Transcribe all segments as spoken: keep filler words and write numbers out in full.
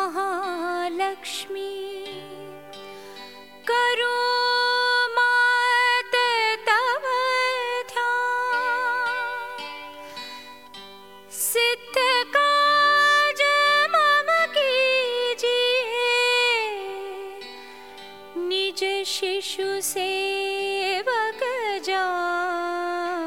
महालक्ष्मी करो मात तव ध्यान, सिद्ध काज मम कीजिए, निज शिशु सेवक जान।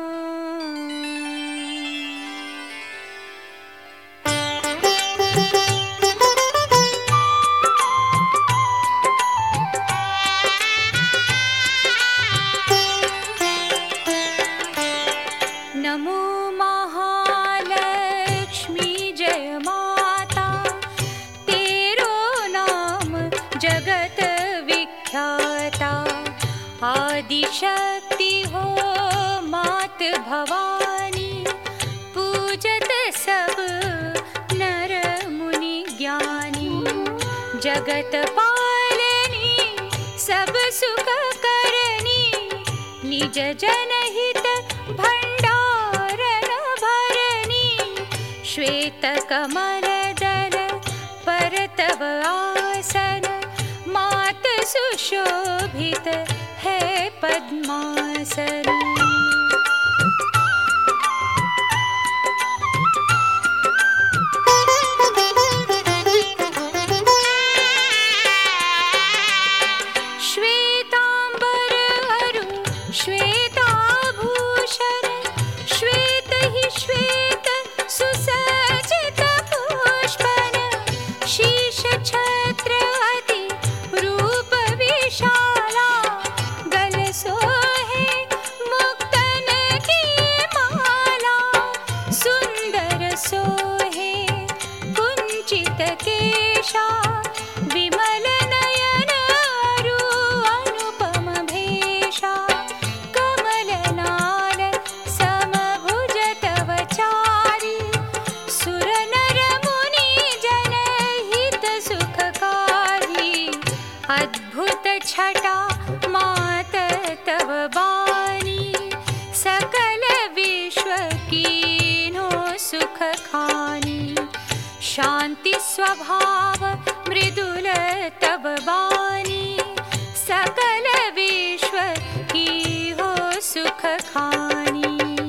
नमो महालक्ष्मी जय माता, तेरो नाम जगत विख्याता। आदिशक्ति हो मात भवानी, पूजत सब नर मुनि ज्ञानी। जगत पालनी सब सुख करनी, निज जनहित भंडारण भरनी। श्वेत कमल दल पर तव आसन, मात सुशोभित है पद्मासन। श्वेतांबर अरु श्वेताभूषण, श्वेत ही श्वेत सुसज्जित पुष्पन। शीश छत्र अति रूप विशाला, गल सोहे मुक्तन की माला। सुंदर सोहे कुंचित केशा, विमल नयन अरु अनुपम भेषा। कमल नाल समभुज तव चारि, सुर नर मुनि जन हित सुखकारी। अद्भुत छटा मात तव बानी, सकल विश्व कीन्हो सुख खानी। शांति स्वभाव मृदुल तव बानी, सकल विश्व की हो सुख खानी।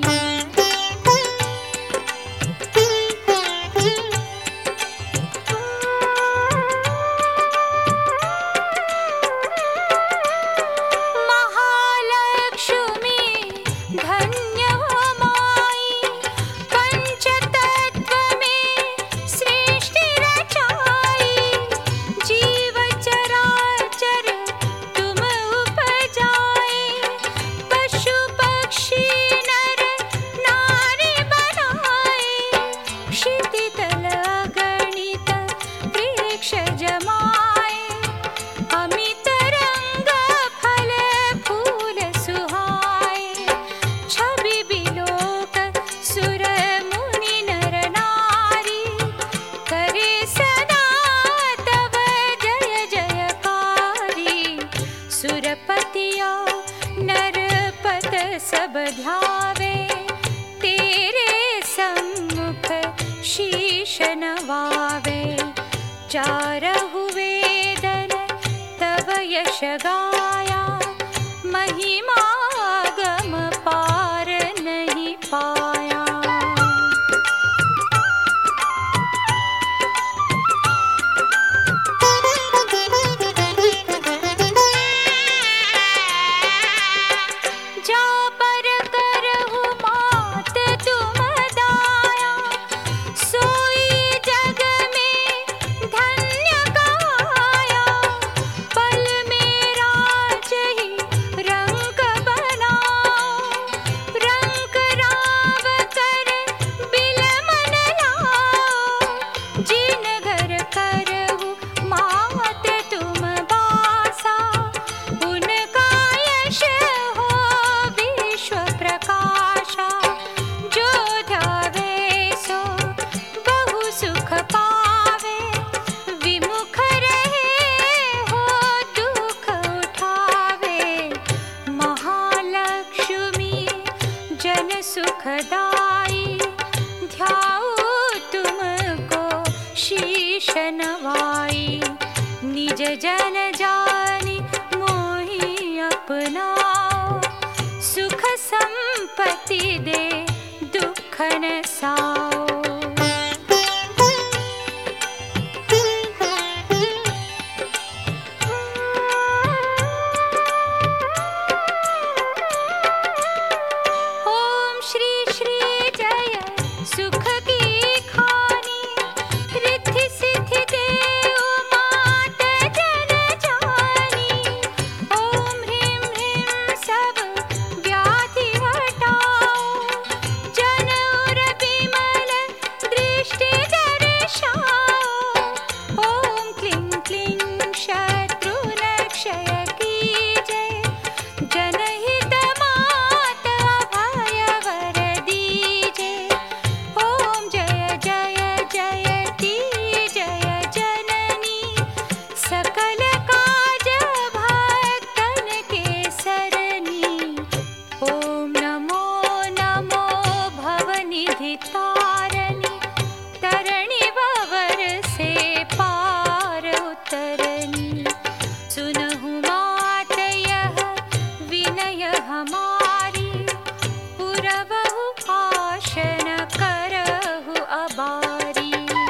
महालक्ष्मी धन्य हो माई, पंचतत्व में सृष्टि रचाई। जीव चराचर तुम उपजाए, पशु पक्षी नर नारी बनाए। क्षिति तल अगणित वृक्ष जमाए, अमित रंग फल फूल सुहाए। छवि बिलोक सुर मुनि नर नारी, करे सदा तव जय जयकारी। सुरपतिया नरपत सब ध्यावे, तेरे सम्मुख शीश नवावे। चारहु वेदन तव यश गाया, महिमा गम पार नहीं पाया। जा पर करहु मात तुम दाया, सोई जग में धन्य गाया। पल में राजहि रंक बनाओ, रंक राव कर बिलमन लाओ। जिन घर करहु मात तुम बासा, उनका यश हो विश्व प्रकाशा। जो ध्यावे सो बहु सुख पावे, विमुख रहे हो दुख उठावे। महालक्ष्मी जन सुखदाई, ध्याओ तुमको शीश नवाई, निज जन जानि मोहि अपनाओ, सुख संपत्ति दे दुख न साओ। ओम श्री श्री जय सुख की खानी, रिद्धि सिद्धि देव मात जन जानी। ओम ह्रीं ह्रीं सब व्याधि हटाओ, जन उर विमल दृष्टि दर्शाओ। ओम क्लीं क्लीं शत्रु क्षय कीजय, जनहित मात अभय वर दीजे। ओम जय जय जयति जय जननी, सकल काज भक्तन के सरनी। ओम नमो नमो भवनिधि तारणी, तरणी भवर से पार उतरनी। सुनहु मात यह विनय हमारी, पुरवहु आशन करहु अबारी।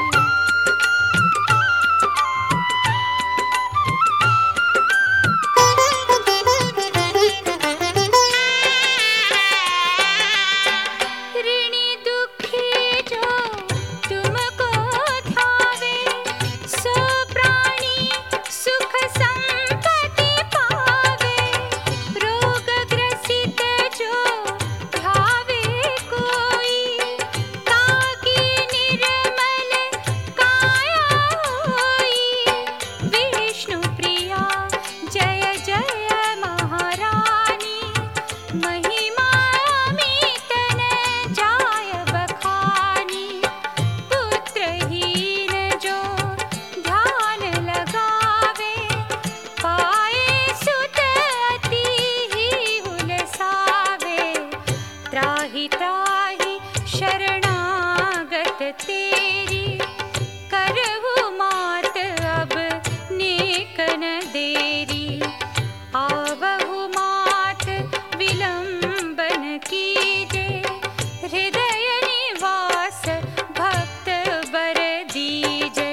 ऋणी दुखी जो तुमको धावे, सो प्राणी सुख संपत्ति पावे। रोग ग्रसित जो ध्यावे कोई, ताकि निर्मल काया होई। विष्णु प्रिया जय जय महारानी, महिमा अमित न जाय बखानी। पुत्रहीन जो ध्यान लगावे, पाए सुत अति ही हुलसावे। त्राहि त्राहि शरणागत तेरी, करहु मात अब नेक न देरी। आवहु मात विलंबन कीजे, हृदय निवास भक्त बर दीजे।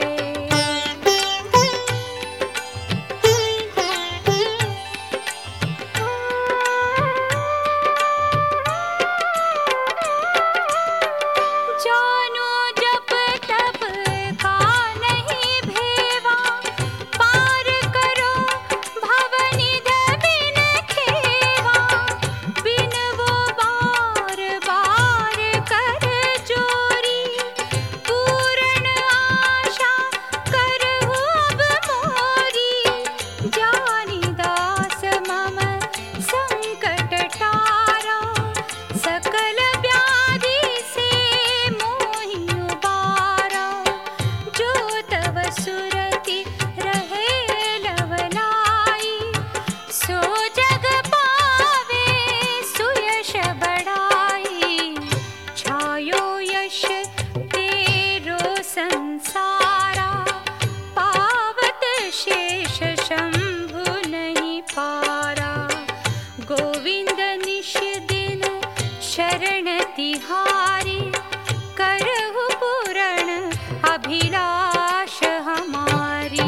जानो जप तप का नहीं भेवा, पार करो भवनिध बिन खेवा। बिन वो बार बार कर जोरी, पूर्ण आशा करहु अब मोरी। जानी दास मम संकट टारा, सकल व्याधि से मोहि उबारा। जो तव सुरति रहे लवलाई, सो जग पावे सुयश बढ़ाई। छायो यश तेरो संसारा, पावत शेष शंभु नहीं पारा। गोविंद निश दिन शरण तिहारी, करहु पूरण अभिलाष हमारी।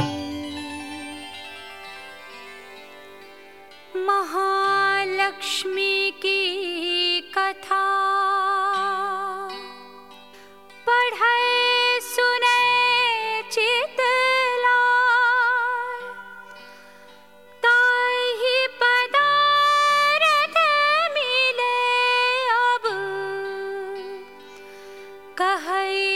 महालक्ष्मी की कथा पढ़े सुने चित लाय, ताहि पदारथ मिले अब, कहै